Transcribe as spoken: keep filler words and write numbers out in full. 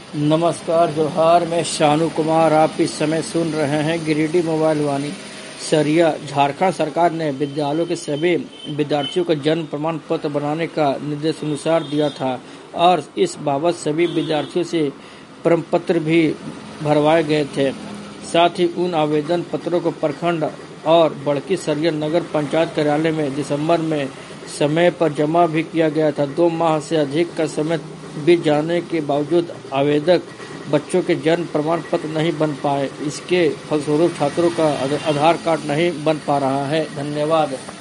नमस्कार जोहार, मैं शानू कुमार। आप इस समय सुन रहे हैं गिरिडीह मोबाइल वाणी। सरिया झारखंड सरकार ने विद्यालयों के सभी विद्यार्थियों का जन्म प्रमाण पत्र बनाने का निर्देशानुसार दिया था और इस बाबत सभी विद्यार्थियों से प्रमाणपत्र भी भरवाए गए थे। साथ ही उन आवेदन पत्रों को प्रखंड और बड़की सरिया नगर पंचायत कार्यालय में दिसंबर में समय पर जमा भी किया गया था। दो माह से अधिक का समय बीत जाने के बावजूद आवेदक बच्चों के जन्म प्रमाण पत्र नहीं बन पाए। इसके फलस्वरूप छात्रों का आधार कार्ड नहीं बन पा रहा है। धन्यवाद।